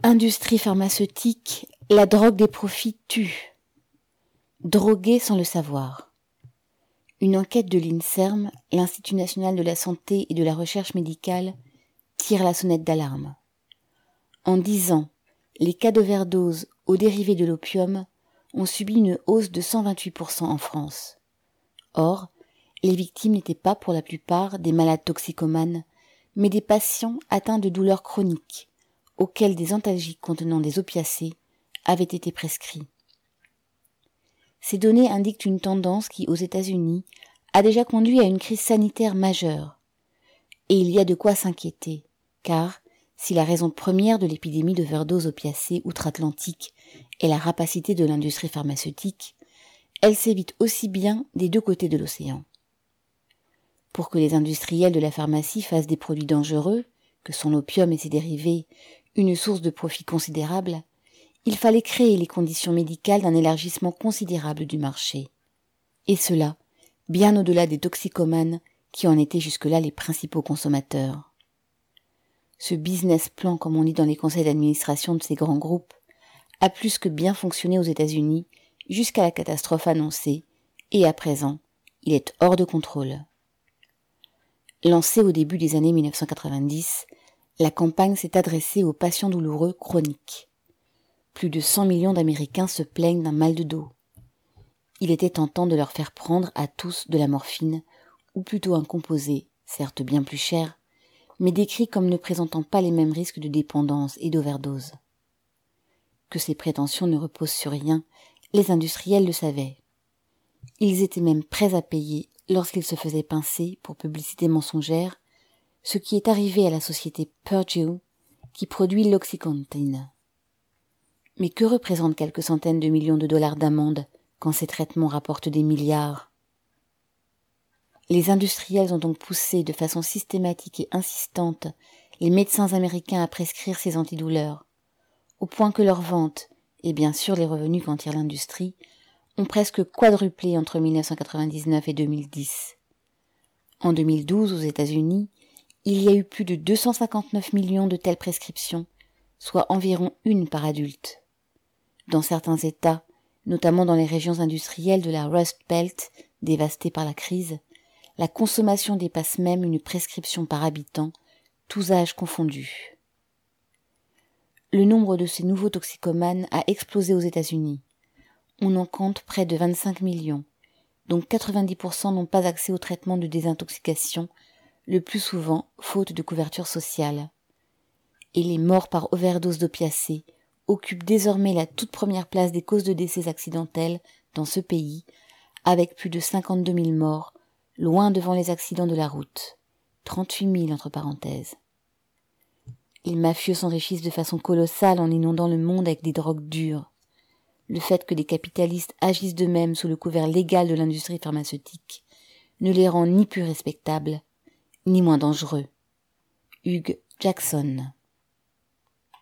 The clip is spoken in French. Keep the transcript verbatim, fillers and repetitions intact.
Industrie pharmaceutique, la drogue des profits tue. Droguer sans le savoir. Une enquête de l'INSERM, l'Institut national de la santé et de la recherche médicale, tire la sonnette d'alarme. En dix ans, les cas d'overdose aux dérivés de l'opium ont subi une hausse de cent vingt-huit pour cent en France. Or, les victimes n'étaient pas pour la plupart des malades toxicomanes, mais des patients atteints de douleurs chroniques, auxquels des antalgiques contenant des opiacés avaient été prescrits. Ces données indiquent une tendance qui, aux États-Unis, a déjà conduit à une crise sanitaire majeure. Et il y a de quoi s'inquiéter, car si la raison première de l'épidémie d'overdose opiacée outre-Atlantique est la rapacité de l'industrie pharmaceutique, elle s'évite aussi bien des deux côtés de l'océan. Pour que les industriels de la pharmacie fassent des produits dangereux, que sont l'opium et ses dérivés, une source de profit considérable, il fallait créer les conditions médicales d'un élargissement considérable du marché. Et cela, bien au-delà des toxicomanes qui en étaient jusque-là les principaux consommateurs. Ce business plan, comme on lit dans les conseils d'administration de ces grands groupes, a plus que bien fonctionné aux États-Unis jusqu'à la catastrophe annoncée, et à présent, il est hors de contrôle. Lancée au début des années mille neuf cent quatre-vingt-dix, la campagne s'est adressée aux patients douloureux chroniques. Plus de cent millions d'Américains se plaignent d'un mal de dos. Il était tentant de leur faire prendre à tous de la morphine, ou plutôt un composé, certes bien plus cher, mais décrit comme ne présentant pas les mêmes risques de dépendance et d'overdose. Que ces prétentions ne reposent sur rien, les industriels le savaient. Ils étaient même prêts à payer lorsqu'ils se faisaient pincer pour publicité mensongère, ce qui est arrivé à la société Purdue qui produit l'Oxycontin. Mais que représentent quelques centaines de millions de dollars d'amende quand ces traitements rapportent des milliards? Les industriels ont donc poussé de façon systématique et insistante les médecins américains à prescrire ces antidouleurs, au point que leurs ventes, et bien sûr les revenus qu'en tire l'industrie, ont presque quadruplé entre mille neuf cent quatre-vingt-dix-neuf et deux mille dix. En deux mille douze, aux États-Unis, il y a eu plus de deux cent cinquante-neuf millions de telles prescriptions, soit environ une par adulte. Dans certains États, notamment dans les régions industrielles de la Rust Belt, dévastées par la crise, la consommation dépasse même une prescription par habitant, tous âges confondus. Le nombre de ces nouveaux toxicomanes a explosé aux États-Unis. On en compte près de vingt-cinq millions, dont quatre-vingt-dix pour cent n'ont pas accès au traitement de désintoxication, le plus souvent faute de couverture sociale. Et les morts par overdose d'opiacés occupent désormais la toute première place des causes de décès accidentels dans ce pays, avec plus de cinquante-deux mille morts, loin devant les accidents de la route, trente-huit mille entre parenthèses. Les mafieux s'enrichissent de façon colossale en inondant le monde avec des drogues dures. Le fait que les capitalistes agissent d'eux-mêmes sous le couvert légal de l'industrie pharmaceutique ne les rend ni plus respectables, ni moins dangereux. Hugh Jackson.